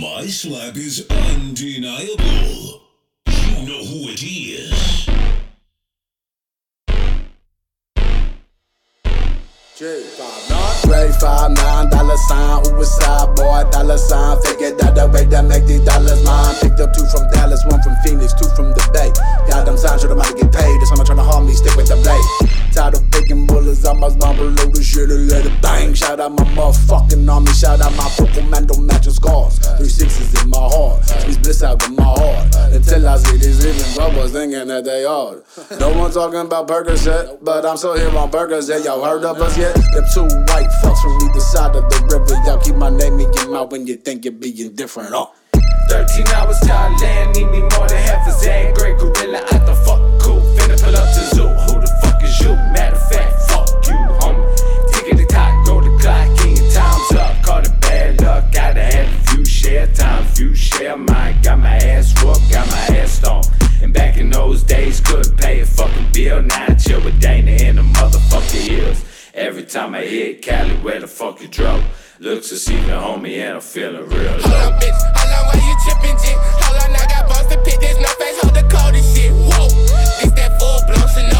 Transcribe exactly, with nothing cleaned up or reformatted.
My slap is undeniable. You know who it is. J five nine Ray five nine dollar sign, who was side boy, dollar sign. Figured out the way to make these dollars mine. Picked up two from Dallas, one from Phoenix, two from the Bay. Got them signs, show them how to get paid. This time I'm trying to harm me, stick with the blade. Tired of picking bullets, I must bump below the shit and let it bang. Shout out my motherfucking army, shout out my Pokemon matching scars. Three sixes in my heart, squeeze bliss out with my heart. Until I see these living brothers thinking that they hard. No one talking about Percocet, but I'm still here on Percocet. Y'all heard of us yet? Them two white fucks from either side of the river. Y'all keep my name in your mouth when you think you're being different. Oh. Thirteen hours Thailand, need me more than half a zag. Great gorilla out the fuck cool, finna pull up to zoo. Who the fuck is you? Matter of fact, fuck you, homie. Ticket the clock, go the clock, king of time's up. Call it bad luck, gotta have a few share time, few share mine. Got my ass whooped, got my ass stomped. And back in those days, couldn't pay a fucking bill. Now I chill with Dana in the motherfucking hills. Every time I hit Cali, where the fuck you drove? Looks deceiving, homie, and I'm feeling real low. Hold on, bitch, hold on, why you trippin', jit? Hold on, I got balls to pick, there's no face, hold the coldest shit. Whoa, this that full blown Chanel.